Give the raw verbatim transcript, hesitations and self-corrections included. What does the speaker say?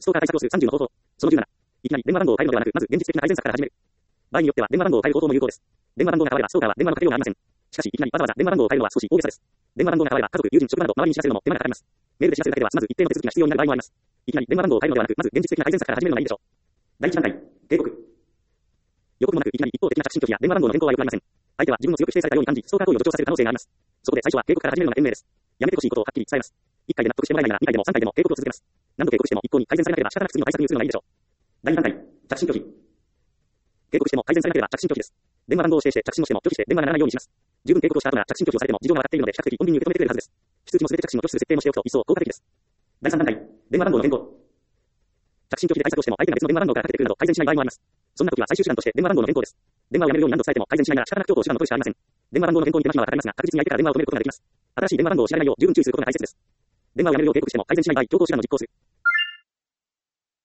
ストーカー対策をするさんじゅうの方法。そのじゅうなな。いきなり電話番号を変えるのではなく、まず現実的な改善策から始める。場合によっては電話番号を変える方法も有効です。電話番号が変わればストーカーは電話のかけようがありません。しかし、いきなりわざわざ電話番号を変えるのは少し大げさです。電話番号が変われば家族、友人、職場など周りに知らせるのも手間がかかります。メールで知らせるだけでは済まず一定の手続きが必要になる場合もあります。いきなり電話番号を変えるのではなく、まず現実的な改善策から始めるのがいいでしょう。第一段階、警告。予告もなくいきなり一方的な着信拒否や電話番号の変更は良くありません。相手は自分の強く否定されたように感じ、ストーカー行為を助長させる可能性があります。そこで最初は警告から始めるのが賢明です。やめてほしいことをはっきり伝えます。いっかいで納得してもらえないならにかいでもさんかいでも警告を続けます。何度警告しても一向に改善されなければ仕方なく次の対策に移るのがいいでしょう。だいに段階、着信拒否。警告しても改善されなければ着信拒否です。電話番号を指定して着信をしても拒否して電話が鳴らないようにします。十分警告をした後なら着信拒否をされても事情が分かっているので比較的穏便に受け止めてくれるはずです。非通知もすべて着信を拒否する設定もしておくと一層効果的です。だいさん段階、電話番号の変更。着信拒否で対策をしても相手が別の電話番号からかけてくるなど改善しない場合もあります。そんな時は最終手段として電話番号の変更です。電話をやめるように何度伝えても改善しないなら仕方なく強行手段の取るしかありません。電話番号の変更に手間暇はかかりますが確実に相手から電話を止めることができます。新しい電話番号を知られないよう十分注意することが大切です。電話をやめるよう警告しても改善しない場合、強行手段の実行する。